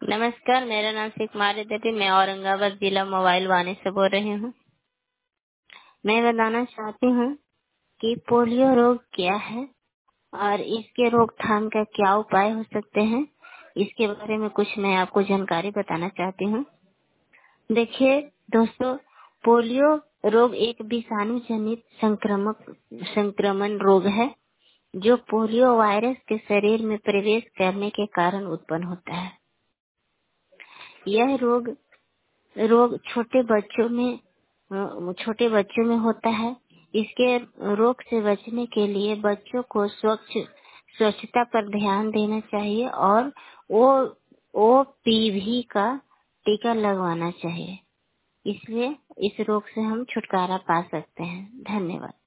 नमस्कार, मेरा नाम श्री कुमारी देवी, मैं औरंगाबाद जिला मोबाइल वाणी से बोल रही हूँ। मैं बताना चाहती हूँ कि पोलियो रोग क्या है और इसके रोकथाम का क्या उपाय हो सकते हैं। इसके बारे में कुछ मैं आपको जानकारी बताना चाहती हूँ। देखिए दोस्तों, पोलियो रोग एक विषाणु जनित संक्रमण रोग है जो पोलियो वायरस के शरीर में प्रवेश करने के कारण उत्पन्न होता है। यह रोग छोटे बच्चों में होता है। इसके रोग से बचने के लिए बच्चों को स्वच्छता पर ध्यान देना चाहिए और ओपीवी का टीका लगवाना चाहिए। इसलिए इस रोग से हम छुटकारा पा सकते हैं। धन्यवाद।